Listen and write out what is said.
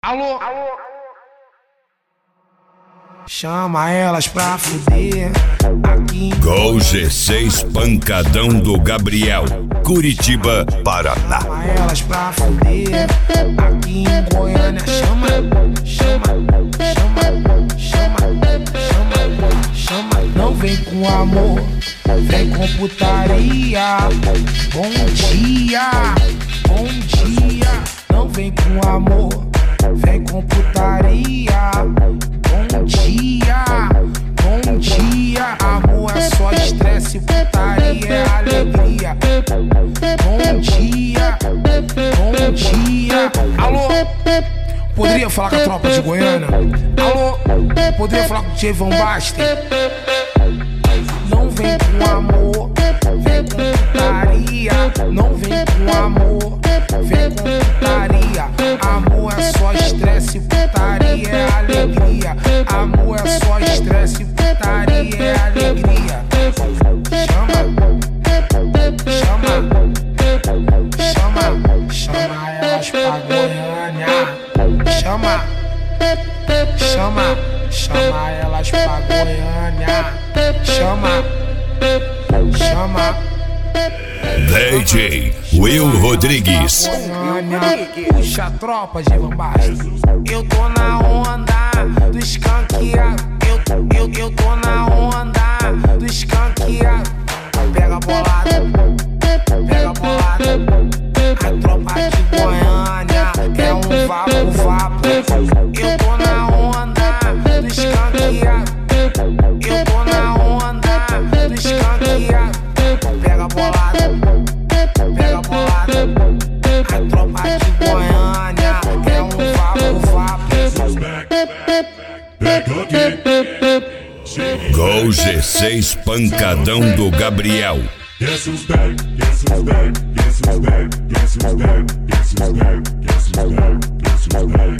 Alô? Chama elas pra fuder aqui. Gol G6 Pancadão do Gabriel, Curitiba, Paraná. Chama elas pra fuder aqui em Goiânia. Chama. Não vem com amor, vem com putaria. Bom dia. Não vem com amor, vem com putaria. Bom dia. Amor é só estresse, putaria é alegria. Bom dia. Alô? Poderia falar com a tropa de Goiânia? Alô? Poderia falar com o DJ Van Basten? Não vem com amor, vem com putaria. Não vem com amor, vem com putaria. Amor é só estresse, putaria é alegria. Amor é só estresse, putaria é alegria. Chama elas pra Goiânia. Chama elas pra Goiânia. Chama. DJ Will Rodrigues. Puxa a tropa de Van Basten. Eu tô na onda do escanqueado. Eu tô na onda do escanqueado. Pega bolada. A tropa de Goiânia é um vapo. Eu tô na onda do escanqueado. Eu tô na onda do escanqueado. Pega bolada. A tropa de Goiânia é um vapo. Gol G6 Pancadão do Gabriel. Guess who's back? Guess who's back? Guess who's back? Guess who's back? Guess who's back? Guess who's back? Guess who's back?